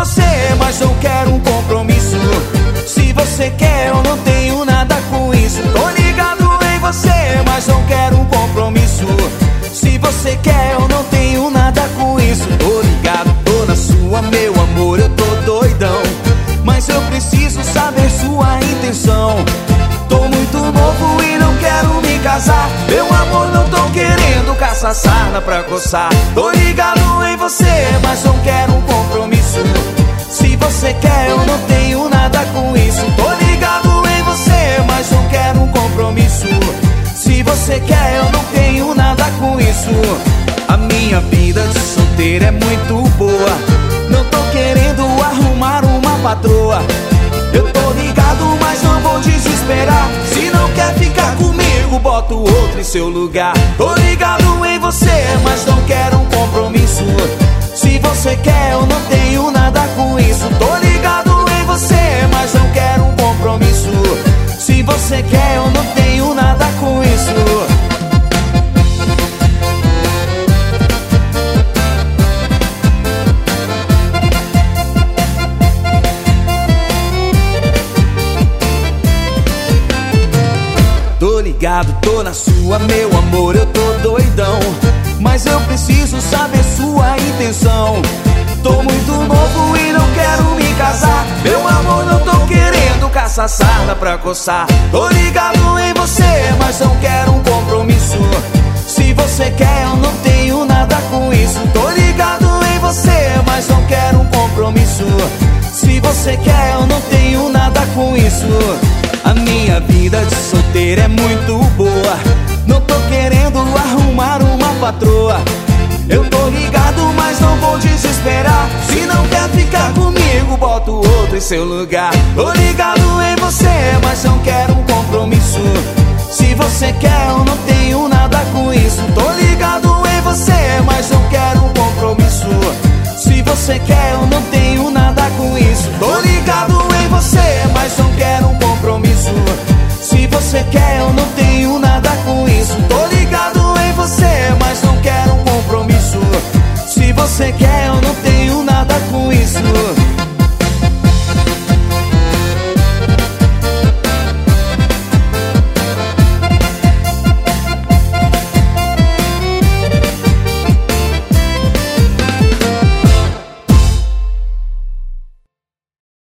você, mas não quero um compromisso. Se você quer, eu não tenho nada com isso. Tô ligado em você, mas não quero um compromisso. Se você quer, eu não tenho nada com isso. Tô ligado, tô na sua, meu amor, eu tô doidão, mas eu preciso saber sua intenção. Tô muito novo e não quero me casar. Meu amor, não tô querendo caçar sarna pra coçar. Tô ligado em você, mas não quero um compromisso. Se você quer, eu não tenho nada com isso. Tô ligado em você, mas não quero um compromisso. Se você quer, eu não tenho nada com isso. A minha vida de solteiro é muito boa, não tô querendo arrumar uma patroa. Eu tô ligado, mas não vou desesperar. Se não quer ficar comigo, boto outro em seu lugar. Tô ligado em você, mas não quero um compromisso. Se você quer, eu não tenho nada com isso. Tô ligado em você, mas não quero um compromisso. Se você quer, eu não tenho nada com isso. Tô ligado, tô na sua, meu amor, eu tô doidão, mas eu preciso saber sua intenção. Tô muito novo e não quero me casar. Meu amor, não tô querendo caçar sarna pra coçar. Tô ligado em você, mas não quero um compromisso. Se você quer, eu não tenho nada com isso. Tô ligado em você, mas não quero um compromisso. Se você quer, eu não tenho nada com isso. A minha vida de solteiro é muito boa, não tô querendo arrumar uma patroa. Eu tô ligado, mas não vou desesperar. Se não quer ficar comigo, boto outro em seu lugar. Tô ligado em você, mas não quero um compromisso. Se você quer, eu não tenho nada com isso. Tô ligado em você, mas não quero um compromisso. Se você quer, eu não tenho nada com isso. Tô ligado